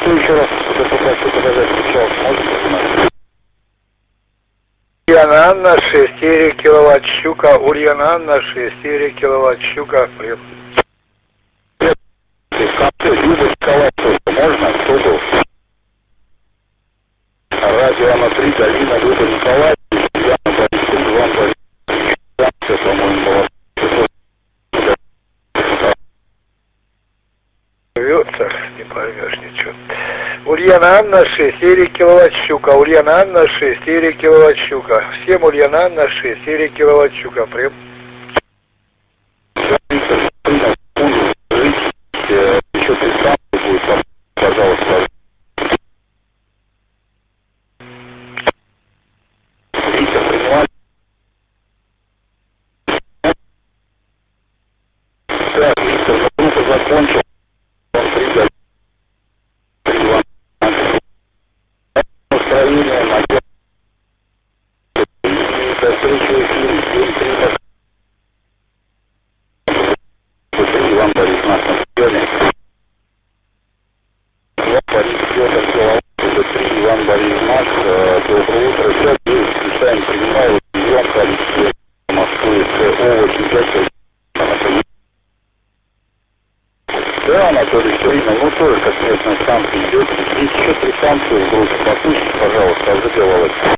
еще раз попрошу показать сначала, можете? Ульяна Анна, 6 киловатт щука, Ульяна Анна, 6 киловатт щука, привет. Люба Николаевна, можно? Кто был? Радио Ана-3, Галина, Люба Николаевна, Яна Борисовна, Иван Борисович, по-моему, была. Рвется, не поймешь ничего. Ульяна Анна, 6 киловатт щука, Ульяна Анна, 6 киловатт щука. Всем Ульяна Анна, 6 киловатт щука, привет. Еще представьте будет, пожалуйста. Виктор, принимать. Так, Виктор, группа закончил. Он придет. Настроение на до встречи в эфире. Иван Борисович, нас на съеме. Иван Борисович, доброе утро. Сейчас специально принимаю прием количества Москвы СО 85. Да, Анатолий Сергеевич, ну тоже как местная станция идет. Здесь еще 3 станции в группе. Послушайте, пожалуйста, а заделывать.